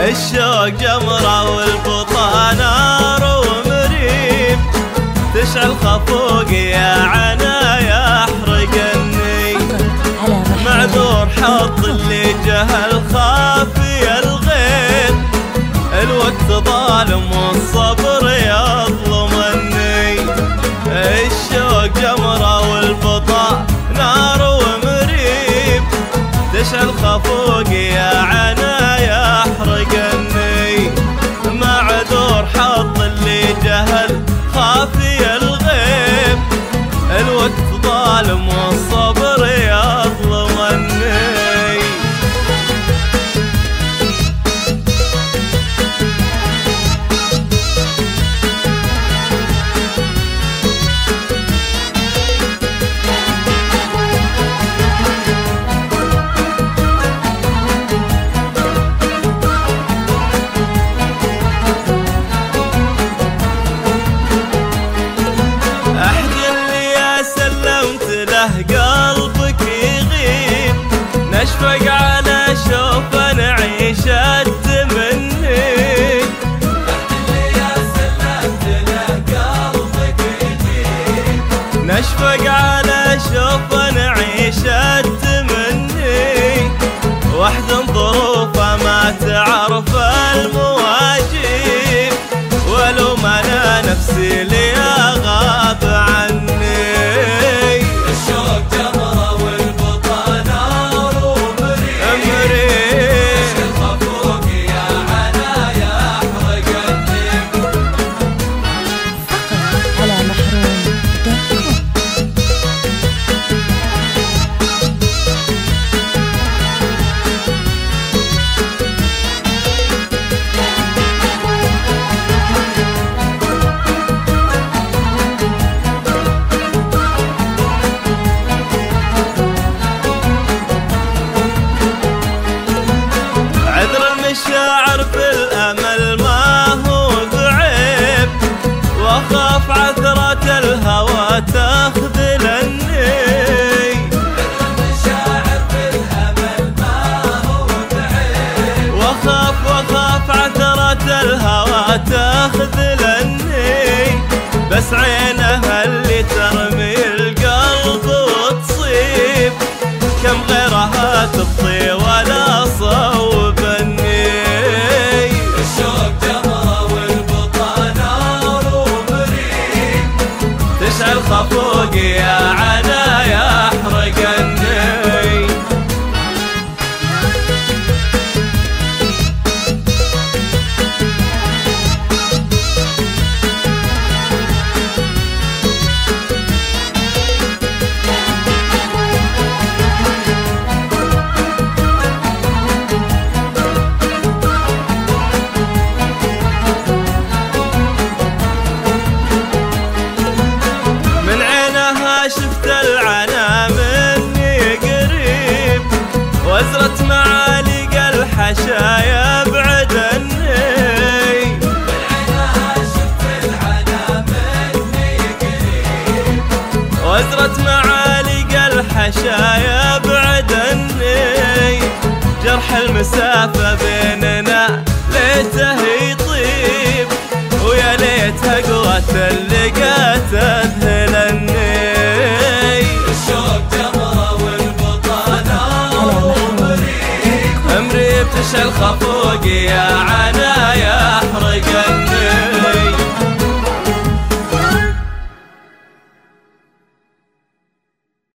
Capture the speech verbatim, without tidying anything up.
الشوق جمرة والبطا نار ومريب، تشعل خفوقي يا عنا يحرقني. معذور حظ اللي جهل خافي الغيب، الوقت ظالم والصبر يظلمني. الشوق جمرة والبطا نار ومريب، تشعل خفوقي يا عنا يحرقني. معذور حظ اللي جهل خافي الغيب، الوقت ظالم والصبر يظلمني. قلبك يغيب، نشفق على شوف نعيش التمني. يا سلمت له قلبك يغيب، نشفق على شوف نعيش التمني. وحزن ظروفه ما تعرف المواجب، ولو ما انا نفسي لي غاب عني. الشاعر في الأمل ما هو بعيب، وأخاف عثرة الهوى تخذلني. الشاعر في الأمل ما هو بعيب، وأخاف وأخاف عثرة الهوى تخذلني. بس عينها اللي ترمي القلب وتصيب، كم غيرها تبطي ولا صوبني. تشعل خفوقي يا عنا يحرقني. شفت العنا مني قريب، وزرت معالق الحشايا بعدني. شفت العنا مني قريب، وزرت معالق الحشايا بعدني. جرح المسافة بيننا ليته يطيب، ويا ليتها قوة اللقا تذهلني. تشعل خفوقي